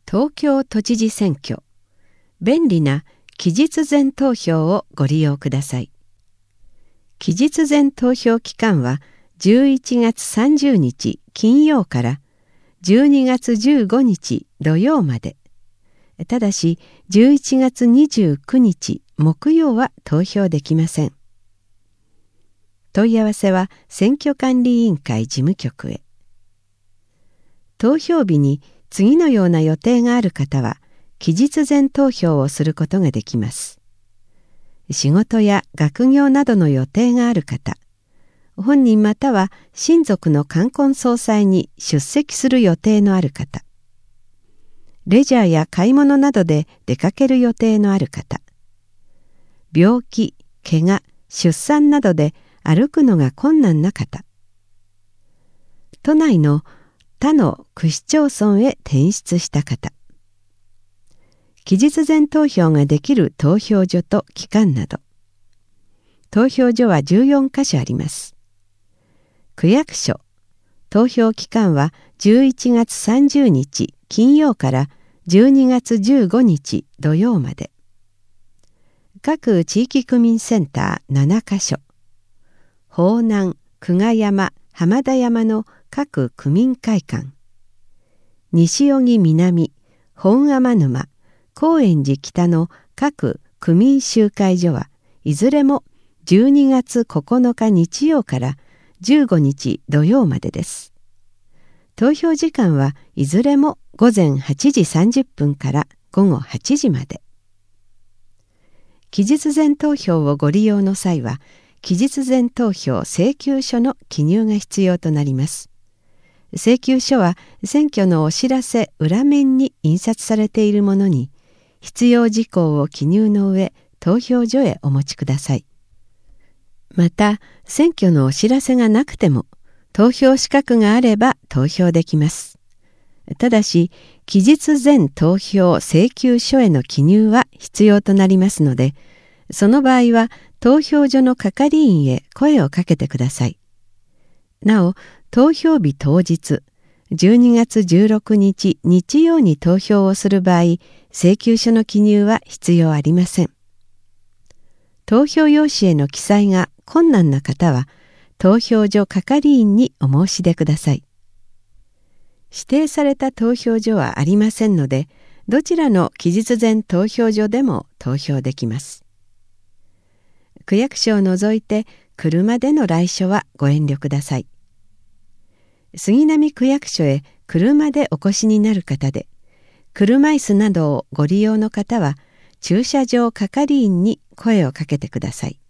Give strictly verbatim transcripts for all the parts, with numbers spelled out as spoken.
東京都知事選挙、便利な期日前投票をご利用ください。期日前投票期間はじゅういちがつさんじゅうにち金曜からじゅうにがつじゅうごにち土曜まで。ただしじゅういちがつにじゅうくにち木曜は投票できません。問い合わせは選挙管理委員会事務局へ。投票日に次のような予定がある方は期日前投票をすることができます。仕事や学業などの予定がある方、本人または親族の冠婚葬祭に出席する予定のある方、レジャーや買い物などで出かける予定のある方、病気、怪我、出産などで歩くのが困難な方、都内の他の区市町村へ転出した方、期日前投票ができる投票所と期間など。投票所はじゅうよんかしょあります。区役所、投票期間はじゅういちがつさんじゅうにち金曜からじゅうにがつじゅうごにち土曜まで。各地域区民センターななかしょ。方南、久我山、浜田山の各区民会館。西荻南、本天沼、高円寺北の各区民集会所はいずれもじゅうにがつここのか日曜からじゅうごにち土曜までです。投票時間はいずれもごぜんはちじさんじゅっぷんからごごはちじまで。期日前投票をご利用の際は、期日前投票請求書の記入が必要となります。請求書は選挙のお知らせ裏面に印刷されているものに、必要事項を記入の上、投票所へお持ちください。また、選挙のお知らせがなくても、投票資格があれば投票できます。ただし、期日前投票請求書への記入は必要となりますので、その場合は投票所の係員へ声をかけてください。なお、投票日当日、じゅうにがつじゅうろくにち日曜に投票をする場合、請求書の記入は必要ありません。投票用紙への記載が困難な方は、投票所係員にお申し出ください。指定された投票所はありませんので、どちらの期日前投票所でも投票できます。区役所を除いて車での来所はご遠慮ください。杉並区役所へ車でお越しになる方で、車椅子などをご利用の方は駐車場係員に声をかけてください。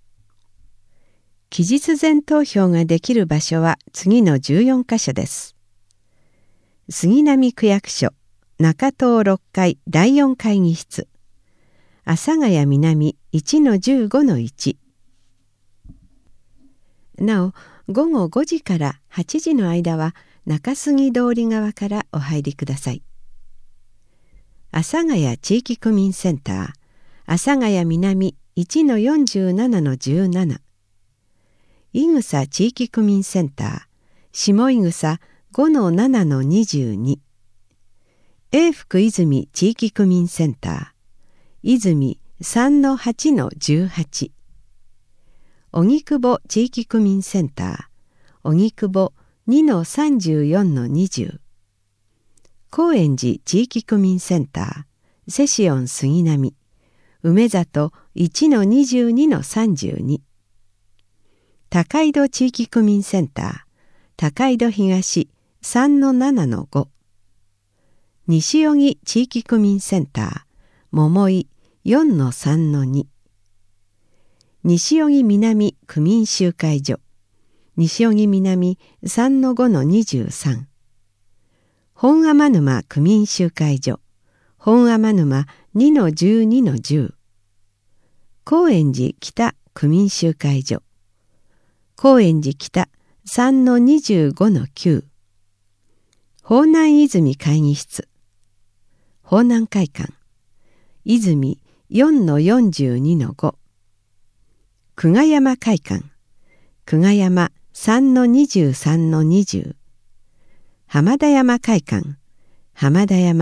期日前投票ができる場所は次のじゅうよんかしょです。杉並区役所中棟ろっかいだいよん会議室、阿佐ヶ谷南 いちのじゅうごのいち。なお、ごごごじからはちじの間は中杉通り側からお入りください。阿佐ヶ谷地域区民センター、阿佐ヶ谷南 いちのよんじゅうななのじゅうなな。伊草地域区民センター、下伊草 ごのななのにじゅうに。永福泉地域区民センター、泉 さんのはちのじゅうはち。荻窪地域区民センター、荻窪 にのさんじゅうよんのにじゅう。高円寺地域区民センター、セシオン杉並、梅里 いちのにじゅうにのさんじゅうに。高井戸地域区民センター、高井戸東 さんのななのご。西荻地域区民センター、桃井 よんのさんのに。西荻南区民集会所、西荻南 さんのごのにじゅうさん。本天沼区民集会所、本天沼 にのじゅうにのじゅう。高円寺北区民集会所、高円寺北 さんのにじゅうごのきゅう。方南泉会議室、方南会館、泉 よんのよんじゅうにのご。久我山会館、久我山 さんのにじゅうさんのにじゅう。浜田山会館、浜田山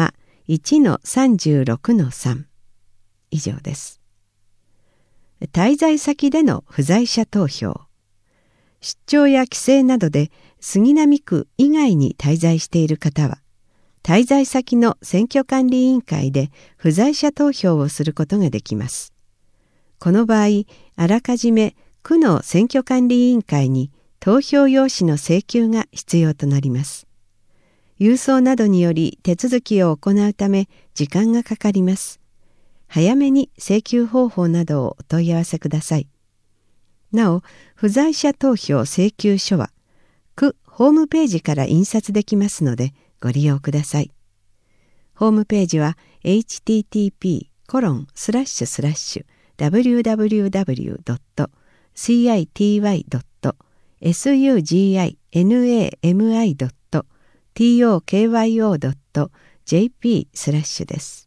いちのさんじゅうろくのさん 以上です。滞在先での不在者投票。出張や帰省などで杉並区以外に滞在している方は、滞在先の選挙管理委員会で不在者投票をすることができます。この場合、あらかじめ区の選挙管理委員会に投票用紙の請求が必要となります。郵送などにより手続きを行うため時間がかかります。早めに請求方法などをお問い合わせください。なお、不在者投票請求書は区ホームページから印刷できますのでご利用ください。ホームページは エイチティーティーピーコロンスラッシュスラッシュダブリューダブリューダブリュードットシーアイティーワイドットエスユージーアイエヌエーエムアイドットティーオーケーワイオードットジェーピースラッシュです。